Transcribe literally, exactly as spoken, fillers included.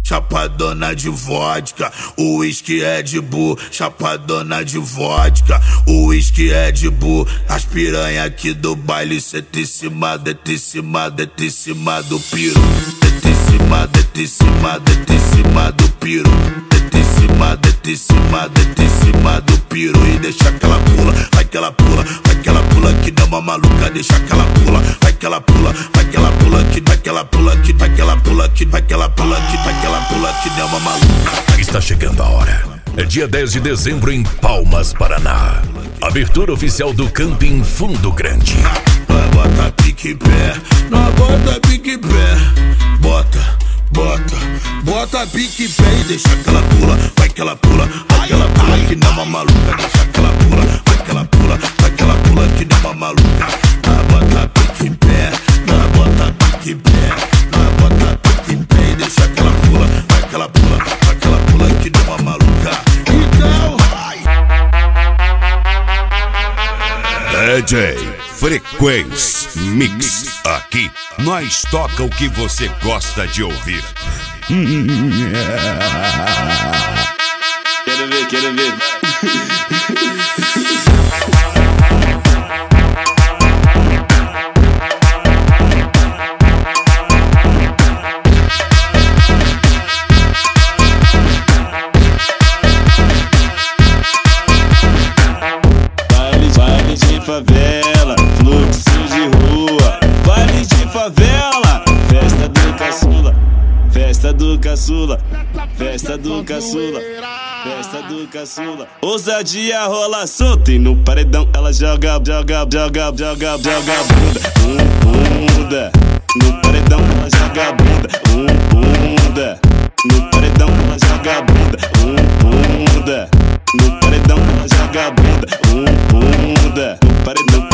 chapadona de vodka. O uísque é de Bull, chapadona de vodka. O uísque é de Bull, as piranha aqui do baile senta em cima, deita em cima, deita em cima do piro. Deita em cima, deita em cima, deita em cima do piro. Deita em cima, deita em cima, deita em cima do piro. E deixa aquela pula, vai que ela pula, vai que ela pula que dá uma maluca. Deixa aquela pula, vai que ela pula, vai que ela pula que vai que ela pula que vai que ela pula que vai que ela pula que vai que ela pula que dá uma maluca. Está chegando a hora. É dia dez de dezembro em Palmas, Paraná. Abertura oficial do Camping Fundo Grande. Nós bota pique em pé, nós bota pique em pé. Bota, bota, bota pique em pé e deixa que ela pula, vai que ela pula, vai que ela pula que dá uma maluca. Deixa que ela pula, vai que ela pula, vai que ela pula que dá uma maluca. Nós bota pique em pé, nós bota pique em pé, nós bota pique em pé e deixa que ela pula, vai que ela pula, vai que ela pula que dá uma maluca. Então vai. D J Frequência Mix. Aqui nós toca o que você gosta de ouvir. Quero ver, quero ver. Baile de favela, fluxo de rua. Baile de favela, festa do caçula. Festa do caçula, festa do caçula, festa do caçula. Ousadia rola solta e no paredão ela joga, joga, joga, joga, joga bunda. Um bunda, no paredão ela joga bunda. Um bunda, no paredão ela joga bunda. Um bunda, no paredão ela joga bunda. Um bunda, no paredão